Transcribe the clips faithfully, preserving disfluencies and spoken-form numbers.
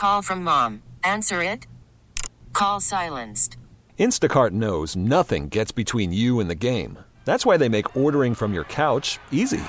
Call from mom. Answer it. Call silenced. Instacart knows nothing gets between you and the game. That's why they make ordering from your couch easy.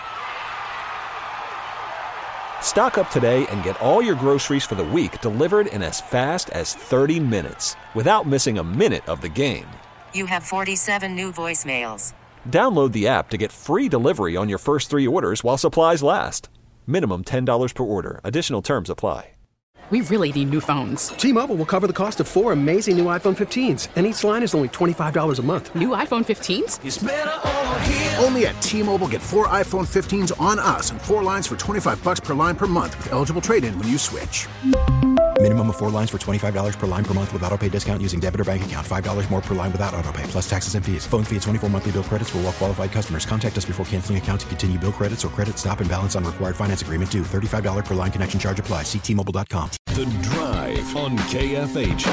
Stock up today and get all your groceries for the week delivered in as fast as thirty minutes without missing a minute of the game. You have forty-seven new voicemails. Download the app to get free delivery on your first three orders while supplies last. Minimum ten dollars per order. Additional terms apply. We really need new phones. T-Mobile will cover the cost of four amazing new iPhone fifteens, and each line is only twenty-five dollars a month. New iPhone fifteens? It's better over here. Only at T-Mobile, get four iPhone fifteens on us and four lines for twenty-five bucks per line per month with eligible trade-in when you switch. Minimum of four lines for twenty-five dollars per line per month with autopay discount using debit or bank account. five dollars more per line without autopay, plus taxes and fees. Phone fee at twenty-four monthly bill credits for well-qualified customers. Contact us before canceling account to continue bill credits or credit stop and balance on required finance agreement due. thirty-five dollars per line connection charge applies. See T Mobile dot com. The Drive on K F H.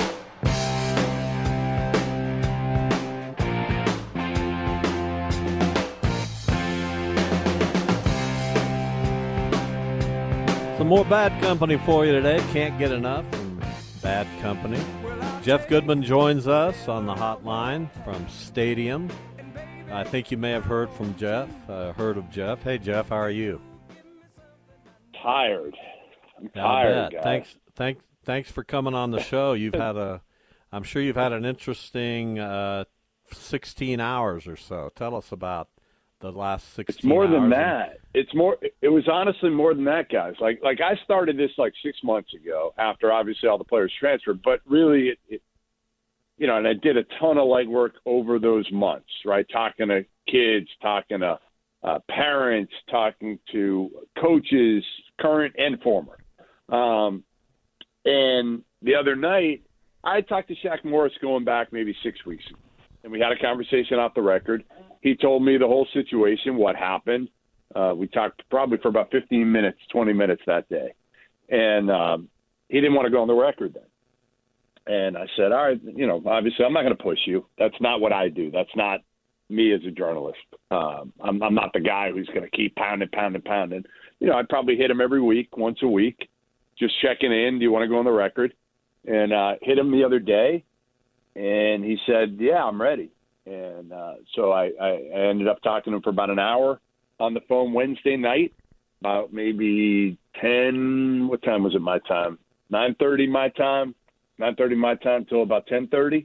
Some more Bad Company for you today. Can't get enough from Bad Company. Jeff Goodman joins us on the hotline from Stadium. I think you may have heard from Jeff, uh, heard of Jeff. Hey, Jeff, how are you? Tired. I'm tired, guys. Thanks, thanks, thanks for coming on the show. You've had a, I'm sure you've had an interesting uh, sixteen hours or so. Tell us about the last sixteen. It's more than hours that. It's more. It was honestly more than that, guys. Like, like I started this like six months ago after obviously all the players transferred, but really, it, it you know, and I did a ton of legwork over those months, right? Talking to kids, talking to uh, parents, talking to coaches, current and former. Um, and the other night, I talked to Shaq Morris going back maybe six weeks ago, and we had a conversation off the record. He told me the whole situation, what happened. Uh, we talked probably for about fifteen minutes, twenty minutes that day. And um, he didn't want to go on the record then. And I said, all right, you know, obviously I'm not going to push you. That's not what I do. That's not me as a journalist. Um, I'm, I'm not the guy who's going to keep pounding, pounding, pounding. You know, I'd probably hit him every week, once a week, just checking in. Do you want to go on the record? And uh, hit him the other day, and he said, yeah, I'm ready. And uh, so I, I ended up talking to him for about an hour on the phone Wednesday night, about maybe ten, what time was it my time? nine thirty my time, nine thirty my time till about ten thirty.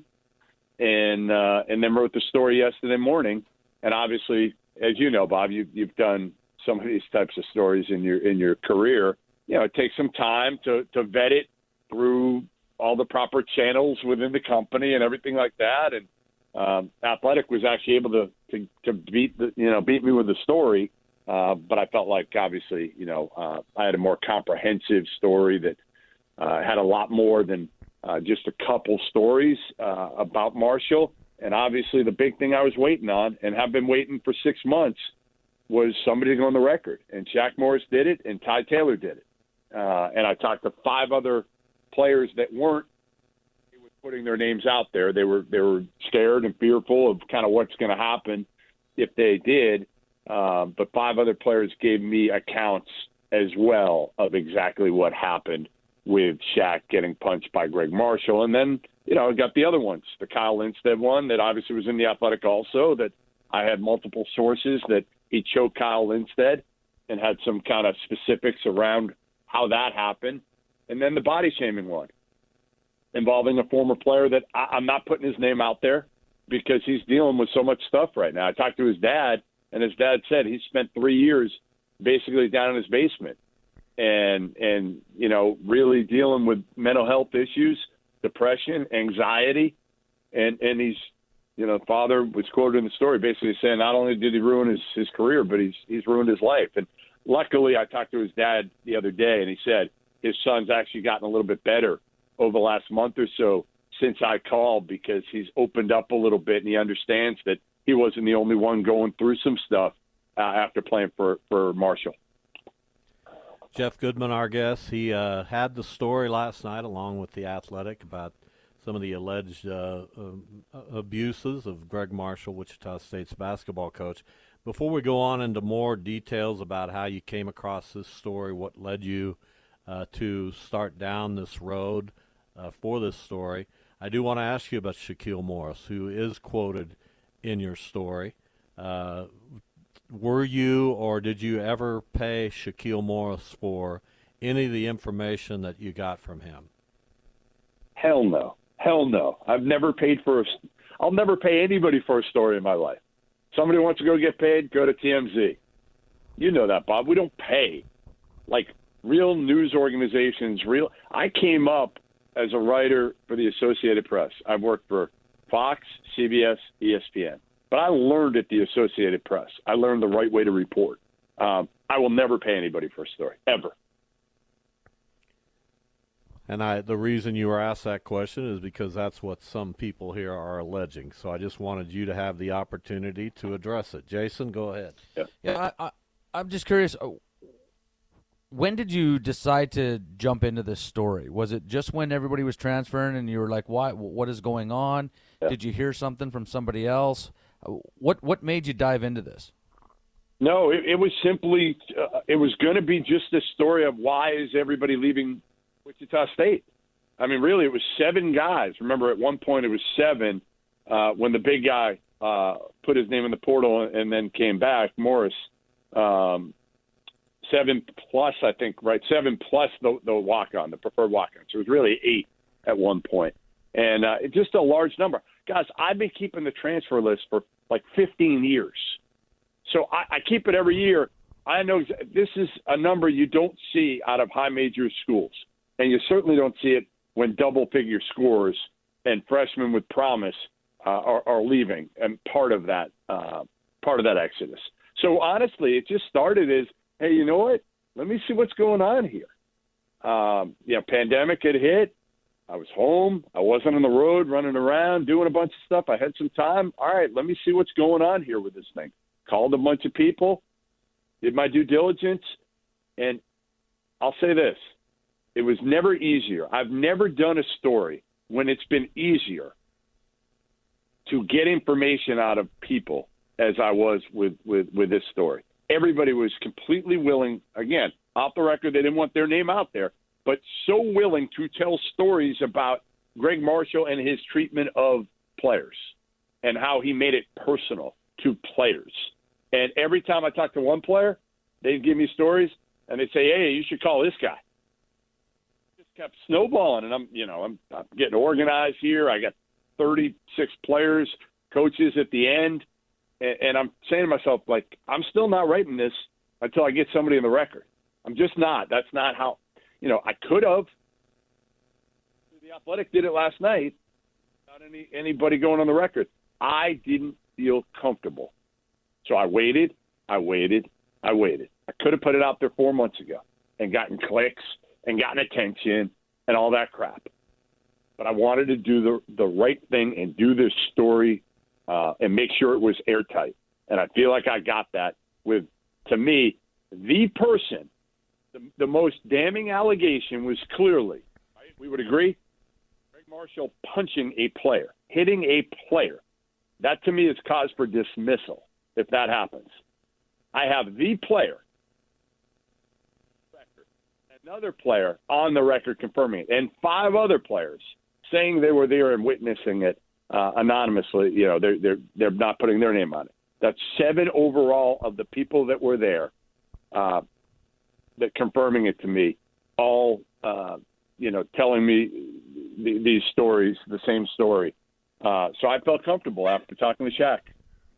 And uh, and then wrote the story yesterday morning. And obviously, as you know, Bob, you, you've done some of these types of stories in your in your career. You know, it takes some time to, to vet it through all the proper channels within the company and everything like that. And um, Athletic was actually able to, to, to beat the, you know, beat me with the story. Uh, but I felt like obviously, you know, uh, I had a more comprehensive story that uh, had a lot more than uh, just a couple stories uh, about Marshall. And obviously the big thing I was waiting on and have been waiting for six months was somebody to go on the record. And Shaq Morris did it and Ty Taylor did it. Uh, and I talked to five other players that weren't putting their names out there. They were they were scared and fearful of kind of what's going to happen if they did. Um, but five other players gave me accounts as well of exactly what happened with Shaq getting punched by Greg Marshall. And then, you know, I got the other ones, the Kyle Lindstedt one that obviously was in the Athletic also, that I had multiple sources that he choked Kyle Lindstedt and had some kind of specifics around how that happened. And then the body shaming one involving a former player that I, I'm not putting his name out there because he's dealing with so much stuff right now. I talked to his dad, and his dad said he spent three years basically down in his basement and, and you know, really dealing with mental health issues, depression, anxiety. And, and he's, you know, father was quoted in the story basically saying not only did he ruin his, his career, but he's he's ruined his life. And luckily, I talked to his dad the other day, and he said his son's actually gotten a little bit better over the last month or so since I called because he's opened up a little bit and he understands that he wasn't the only one going through some stuff uh, after playing for, for Marshall. Jeff Goodman, our guest, he uh, had the story last night along with The Athletic about some of the alleged uh, uh, abuses of Greg Marshall, Wichita State's basketball coach. Before we go on into more details about how you came across this story, what led you uh, to start down this road uh, for this story. I do want to ask you about Shaquille Morris, who is quoted in your story. Uh, were you or did you ever pay Shaquille Morris for any of the information that you got from him? Hell no. Hell no. I've never paid for a – I'll never pay anybody for a story in my life. Somebody wants to go get paid, go to T M Z. You know that, Bob. We don't pay. Like real news organizations, real – I came up as a writer for the Associated Press. I've worked for Fox, C B S, E S P N. But I learned at the Associated Press. I learned the right way to report. Um, I will never pay anybody for a story, ever. And I, the reason you were asked that question is because that's what some people here are alleging. So I just wanted you to have the opportunity to address it. Jason, go ahead. Yeah, yeah I, I, I'm just curious. When did you decide to jump into this story? Was it just when everybody was transferring and you were like, "Why? What is going on?" Yeah. Did you hear something from somebody else? What What made you dive into this? No, it, it was simply uh, it was going to be just a story of why is everybody leaving Wichita State. I mean, really, it was seven guys. Remember, at one point it was seven uh, when the big guy uh, put his name in the portal and then came back, Morris. Um, seven plus, I think, right? Seven plus the, the walk-on, the preferred walk-on. So it was really eight at one point. And uh, it's just a large number. Guys, I've been keeping the transfer list for like fifteen years. So I, I keep it every year. I know this is a number you don't see out of high major schools. And you certainly don't see it when double-figure scores and freshmen with promise uh, are, are leaving and part of that uh, part of that exodus. So honestly, it just started as, hey, you know what? Let me see what's going on here. Um, you know, pandemic had hit. I was home. I wasn't on the road running around doing a bunch of stuff. I had some time. All right, let me see what's going on here with this thing. Called a bunch of people, did my due diligence, and I'll say this. It was never easier. I've never done a story when it's been easier to get information out of people as I was with, with, with this story. Everybody was completely willing, again, off the record, they didn't want their name out there, but so willing to tell stories about Greg Marshall and his treatment of players and how he made it personal to players. And every time I talk to one player, they'd give me stories, and they'd say, hey, you should call this guy. Kept snowballing, and I'm, you know, I'm, I'm getting organized here. I got thirty-six players, coaches at the end, and, and I'm saying to myself, like, I'm still not writing this until I get somebody in the record. I'm just not. That's not how, you know, I could have. The Athletic did it last night without any anybody going on the record. I didn't feel comfortable, so I waited, I waited, I waited. I could have put it out there four months ago and gotten clicks and gotten attention and all that crap. But I wanted to do the the right thing and do this story uh, and make sure it was airtight. And I feel like I got that with, to me, the person, the, the most damning allegation was clearly, right, we would agree, Greg Marshall punching a player, hitting a player. That, to me, is cause for dismissal if that happens. I have the player, another player on the record confirming it, and five other players saying they were there and witnessing it uh, anonymously. You know, they're they're they're not putting their name on it. That's seven overall of the people that were there uh, that confirming it to me, all uh, you know, telling me th- these stories, the same story. Uh, so I felt comfortable after talking to Shaq.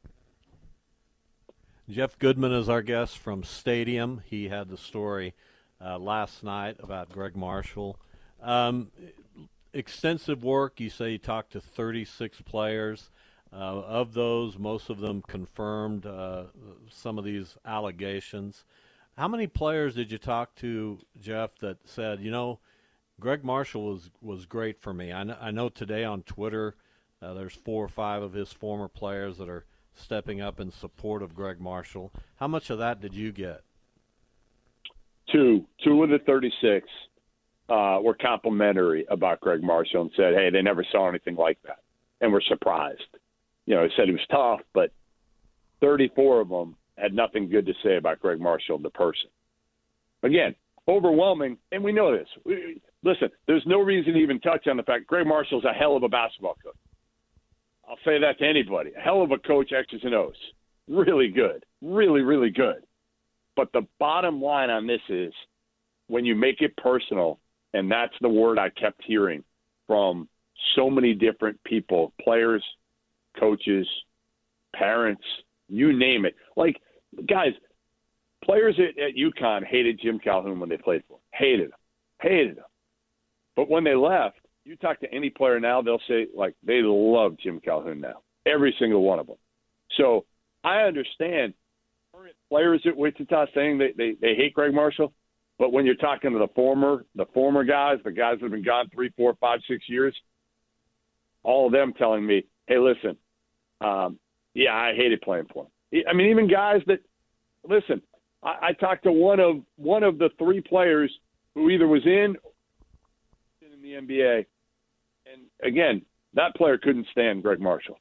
Jeff Goodman is our guest from Stadium. He had the story Uh, last night about Greg Marshall. Um, extensive work. You say you talked to thirty-six players. Uh, of those, most of them confirmed uh, some of these allegations. How many players did you talk to, Jeff, that said, you know, Greg Marshall was, was great for me? I know, I know today on Twitter uh, there's four or five of his former players that are stepping up in support of Greg Marshall. How much of that did you get? Two, two of the thirty-six uh, were complimentary about Greg Marshall and said, hey, they never saw anything like that, and were surprised. You know, they said he was tough, but thirty-four of them had nothing good to say about Greg Marshall, the person. Again, overwhelming, and we know this. We, listen, there's no reason to even touch on the fact Greg Marshall's a hell of a basketball coach. I'll say that to anybody. A hell of a coach, X's and O's. Really good. Really, really good. But the bottom line on this is when you make it personal, and that's the word I kept hearing from so many different people, players, coaches, parents, you name it. Like, guys, players at, at UConn hated Jim Calhoun when they played for him. Hated him. Hated him. But when they left, you talk to any player now, they'll say, like, they love Jim Calhoun now. Every single one of them. So I understand current players at Wichita saying they, they, they hate Greg Marshall, but when you're talking to the former the former guys, the guys that have been gone three, four, five, six years, all of them telling me, hey, listen, um, yeah, I hated playing for him. I mean, even guys that, listen, I, I talked to one of one of the three players who either was in or in the N B A, and again, that player couldn't stand Greg Marshall.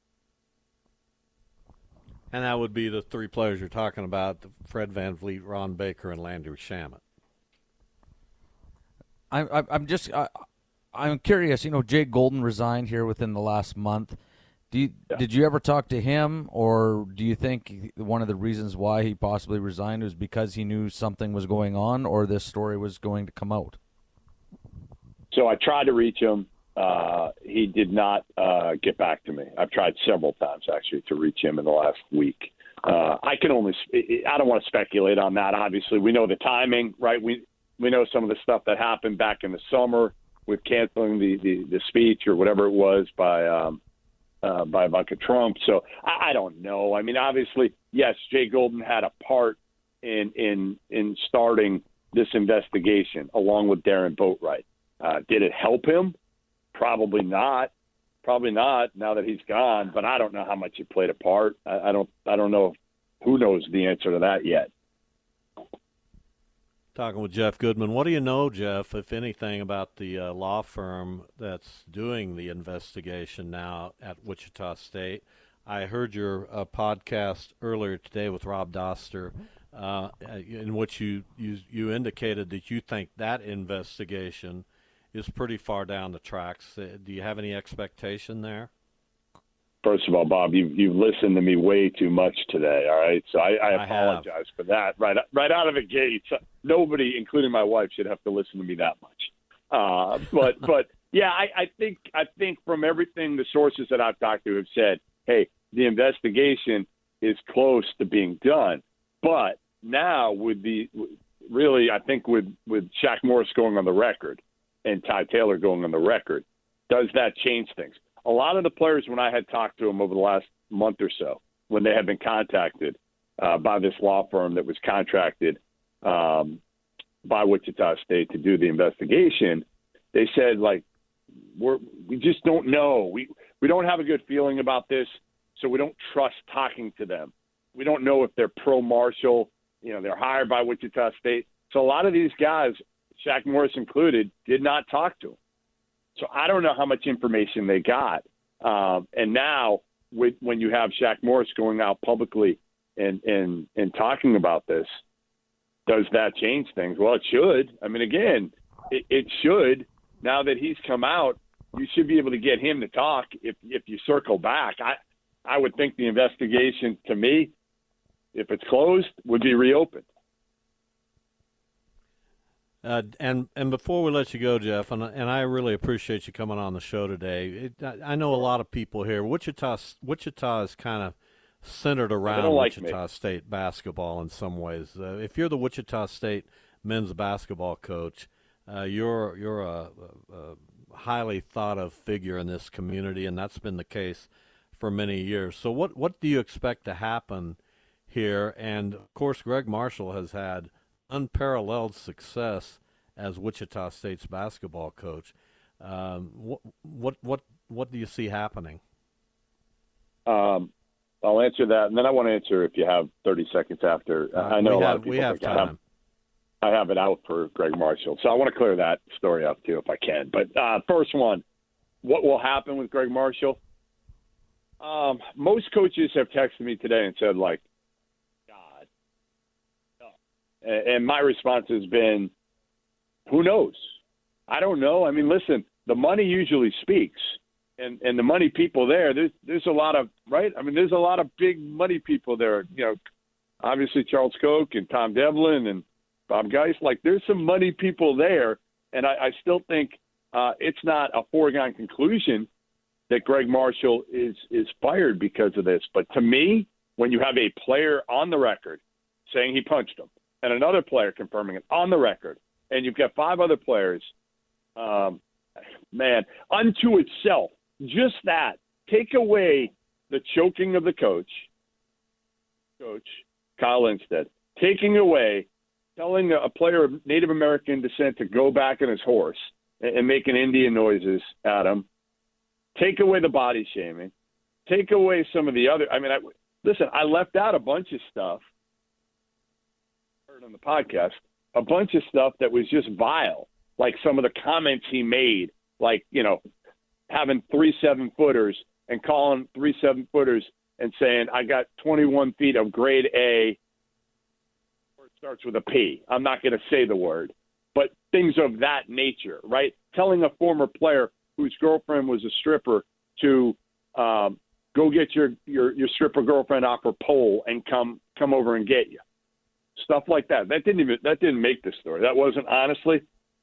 And that would be the three players you're talking about, Fred VanVleet, Ron Baker, and Landry Shamet. I'm I'm just I, I'm curious. You know, Jay Golden resigned here within the last month. Do you, yeah. Did you ever talk to him, or do you think one of the reasons why he possibly resigned was because he knew something was going on, or this story was going to come out? So I tried to reach him. Uh, he did not uh, get back to me. I've tried several times, actually, to reach him in the last week. Uh, I can only – I don't want to speculate on that. Obviously, we know the timing, right? We we know some of the stuff that happened back in the summer with canceling the, the, the speech or whatever it was by um, uh, by Ivanka Trump. So I, I don't know. I mean, obviously, yes, Jay Golden had a part in in in starting this investigation along with Darren Boatwright. Uh, did it help him? Probably not. Probably not now that he's gone, but I don't know how much it played a part. I, I don't I don't know. Who knows the answer to that yet? Talking with Jeff Goodman. What do you know, Jeff, if anything, about the uh, law firm that's doing the investigation now at Wichita State? I heard your uh, podcast earlier today with Rob Doster, uh, in which you, you you indicated that you think that investigation is pretty far down the tracks. Uh, do you have any expectation there? First of all, Bob, you've, you've listened to me way too much today, all right? So I, I apologize I for that. Right right out of the gate, nobody, including my wife, should have to listen to me that much. Uh, but, but yeah, I, I think I think from everything the sources that I've talked to have said, hey, the investigation is close to being done. But now with the – really, I think with, with Shaq Morris going on the record, and Ty Taylor going on the record, does that change things? A lot of the players, when I had talked to them over the last month or so, when they had been contacted uh, by this law firm that was contracted um, by Wichita State to do the investigation, they said, like, we're, we just don't know. We, we don't have a good feeling about this, so we don't trust talking to them. We don't know if they're pro-Marshall. You know, they're hired by Wichita State. So a lot of these guys – Shaq Morris included, did not talk to him. So I don't know how much information they got. Um, and now with, when you have Shaq Morris going out publicly and, and, and talking about this, does that change things? Well, it should. I mean, again, it, it should. Now that he's come out, you should be able to get him to talk if, if you circle back. I, I would think the investigation, to me, if it's closed, would be reopened. Uh, and and before we let you go, Jeff, and and I really appreciate you coming on the show today. It, I, I know a lot of people here. Wichita Wichita is kind of centered around like Wichita me. State basketball in some ways. Uh, if you're the Wichita State men's basketball coach, uh, you're you're a, a highly thought of figure in this community, and that's been the case for many years. So what what do you expect to happen here? And of course, Greg Marshall has had unparalleled success as Wichita State's basketball coach. Um, what what what what do you see happening? Um, I'll answer that, and then I want to answer if you have thirty seconds after. Uh, I know a lot have, of people we have think time. I have, I have it out for Greg Marshall, so I want to clear that story up too if I can. But uh, first one, what will happen with Greg Marshall? Um, most coaches have texted me today and said, like, God, no. And my response has been, who knows? I don't know. I mean, listen, the money usually speaks. And and the money people there, there's, there's a lot of, right? I mean, there's a lot of big money people there. You know, obviously Charles Koch and Tom Devlin and Bob Geis. Like, there's some money people there. And I, I still think uh, it's not a foregone conclusion that Greg Marshall is is fired because of this. But to me, when you have a player on the record saying he punched him and another player confirming it on the record, and you've got five other players, um, man, unto itself, just that, take away the choking of the coach, coach Kyle Lindstedt, taking away telling a player of Native American descent to go back on his horse and, and making Indian noises at him, take away the body shaming, take away some of the other. I mean, I, listen, I left out a bunch of stuff, heard on the podcast, a bunch of stuff that was just vile, like some of the comments he made, like, you know, having three seven-footers and calling three seven-footers and saying, I got twenty-one feet of grade A, or it starts with a P. I'm not going to say the word, but things of that nature, right? Telling a former player whose girlfriend was a stripper to um, go get your, your, your stripper girlfriend off her pole and come come over and get you. Stuff like that. That didn't even that didn't make the story. That wasn't, honestly,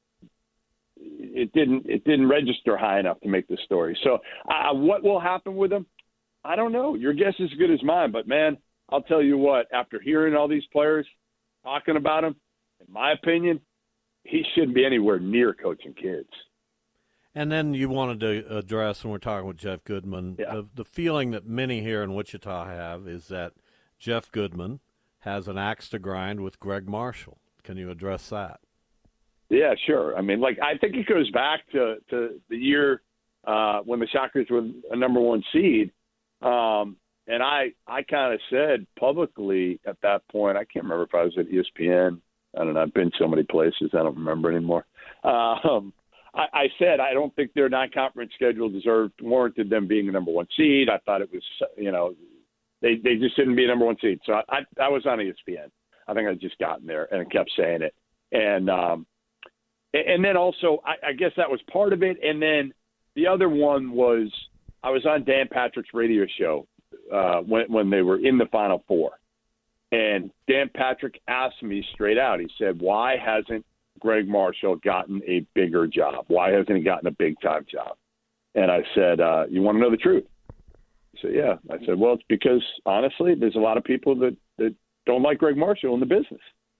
it didn't it didn't register high enough to make the story. So uh, what will happen with him? I don't know. Your guess is as good as mine. But, man, I'll tell you what, after hearing all these players talking about him, in my opinion, he shouldn't be anywhere near coaching kids. And then you wanted to address, when we're talking with Jeff Goodman, yeah. the, the feeling that many here in Wichita have is that Jeff Goodman has an axe to grind with Greg Marshall. Can you address that? Yeah, sure. I mean, like, I think it goes back to, to the year uh, when the Shockers were a number one seed. Um, and I, I kind of said publicly at that point, I can't remember if I was at E S P N. I don't know. I've been so many places. I don't remember anymore. Um, I, I said, I don't think their non-conference schedule deserved, warranted them being a number one seed. I thought it was, you know, they, they just didn't be a number one seed. So I, I, I was on E S P N. I think I had just gotten there and I kept saying it. And, um, and then also, I, I guess that was part of it. And then the other one was I was on Dan Patrick's radio show uh, when, when they were in the Final Four. And Dan Patrick asked me straight out, he said, why hasn't Greg Marshall gotten a bigger job? Why hasn't he gotten a big-time job? And I said, uh, you want to know the truth? He said, yeah. I said, well, it's because, honestly, there's a lot of people that, that don't like Greg Marshall in the business.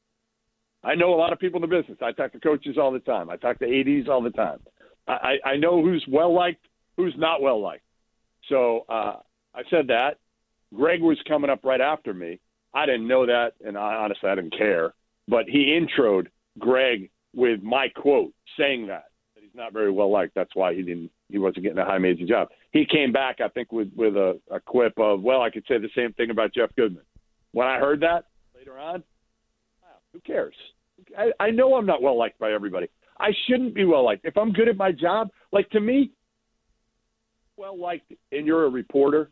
I know a lot of people in the business. I talk to coaches all the time. I talk to A Ds all the time. I, I know who's well-liked, who's not well-liked. So uh, I said that. Greg was coming up right after me. I didn't know that, and I, honestly, I didn't care. But he introed Greg with my quote saying that, that he's not very well-liked. That's why he didn't. He wasn't getting a high-major job. He came back, I think, with, with a, a quip of, well, I could say the same thing about Jeff Goodman. When I heard that later on, wow, who cares? I, I know I'm not well-liked by everybody. I shouldn't be well-liked. If I'm good at my job, like, to me, well-liked and you're a reporter,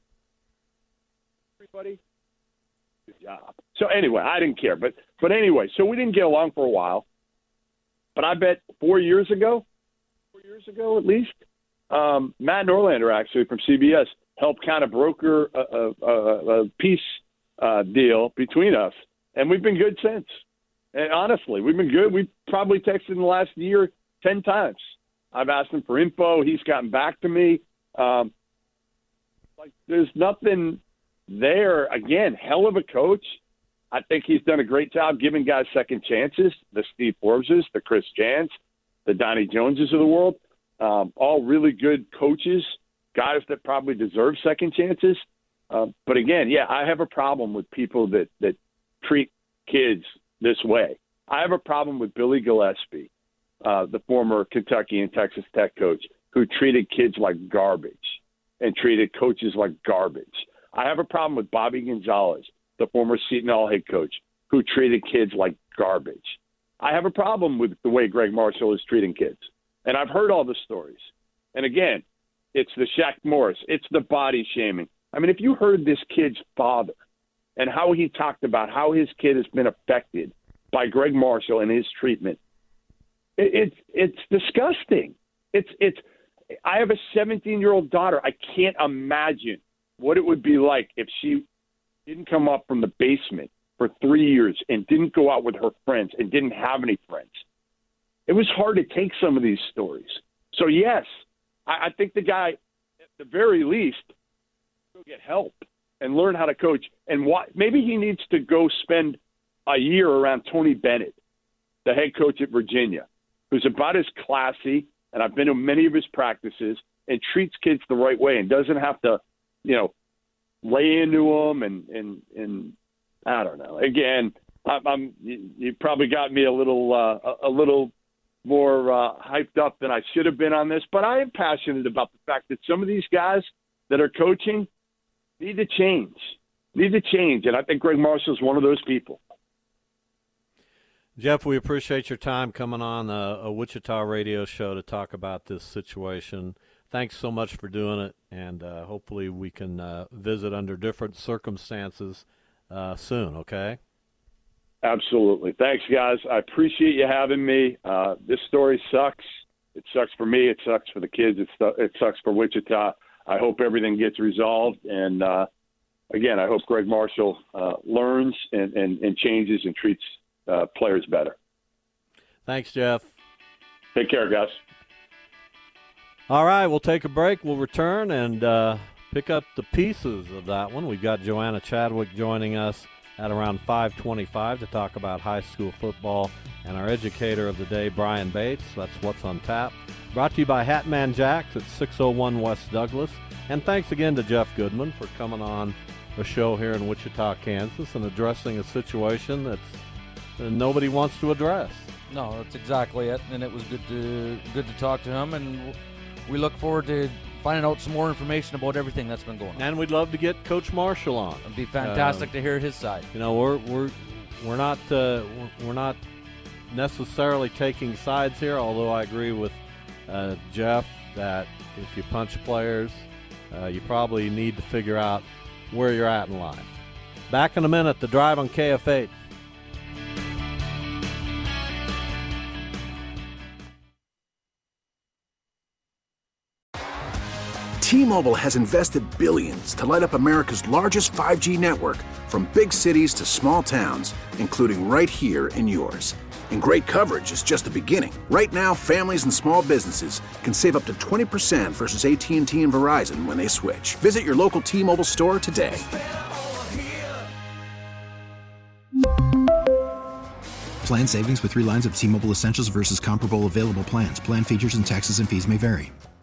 everybody, good job. So anyway, I didn't care. But but anyway, so we didn't get along for a while. But I bet four years ago, four years ago at least, um, Matt Norlander, actually, from C B S, helped kind of broker a, a, a peace uh, deal between us. And we've been good since. And honestly, we've been good. We've probably texted in the last year ten times. I've asked him for info. He's gotten back to me. Um, like, there's nothing there. Again, hell of a coach. I think he's done a great job giving guys second chances. The Steve Forbeses, the Chris Jans, the Donnie Joneses of the world, um, all really good coaches, guys that probably deserve second chances. Uh, but again, yeah, I have a problem with people that, that treat kids this way. I have a problem with Billy Gillispie, uh, the former Kentucky and Texas Tech coach, who treated kids like garbage and treated coaches like garbage. I have a problem with Bobby Gonzalez, the former Seton Hall head coach, who treated kids like garbage. I have a problem with the way Greg Marshall is treating kids. And I've heard all the stories. And again, it's the Shaq Morris. It's the body shaming. I mean, if you heard this kid's father and how he talked about how his kid has been affected by Greg Marshall and his treatment. It, it's it's disgusting. It's it's. I have a seventeen-year-old daughter. I can't imagine what it would be like if she didn't come up from the basement for three years and didn't go out with her friends and didn't have any friends. It was hard to take some of these stories. So, yes, I, I think the guy, at the very least, go get help and learn how to coach. And why, maybe he needs to go spend a year around Tony Bennett, the head coach at Virginia, who's about as classy, and I've been to many of his practices, and treats kids the right way and doesn't have to, you know, lay into them and, and, and I don't know. Again, I'm, I'm you, you probably got me a little uh, a, a little more uh, hyped up than I should have been on this, but I am passionate about the fact that some of these guys that are coaching need to change, need to change, and I think Greg Marshall is one of those people. Jeff, we appreciate your time coming on a, a Wichita radio show to talk about this situation. Thanks so much for doing it, and uh, hopefully we can uh, visit under different circumstances uh, soon, okay? Absolutely. Thanks, guys. I appreciate you having me. Uh, this story sucks. It sucks for me. It sucks for the kids. It, su- it sucks for Wichita. I hope everything gets resolved. And, uh, again, I hope Greg Marshall uh, learns and, and, and changes and treats uh, players better. Thanks, Jeff. Take care, guys. All right, we'll take a break. We'll return and uh, pick up the pieces of that one. We've got Joanna Chadwick joining us at around five twenty-five to talk about high school football, and our educator of the day, Brian Bates. That's What's on Tap. Brought to you by Hatman Jacks at six oh one West Douglas. And thanks again to Jeff Goodman for coming on the show here in Wichita, Kansas, and addressing a situation that's that nobody wants to address. No, that's exactly it, and it was good to good to talk to him, and we look forward to finding out some more information about everything that's been going on. And we'd love to get Coach Marshall on. It'd be fantastic uh, to hear his side. You know, we're we're we're not uh, we're not necessarily taking sides here. Although I agree with uh, Jeff that if you punch players, uh, you probably need to figure out where you're at in life. Back in a minute. The Drive on K F H. T-Mobile has invested billions to light up America's largest five G network, from big cities to small towns, including right here in yours. And great coverage is just the beginning. Right now, families and small businesses can save up to twenty percent versus A T and T and Verizon when they switch. Visit your local T-Mobile store today. Plan savings with three lines of T-Mobile Essentials versus comparable available plans. Plan features and taxes and fees may vary.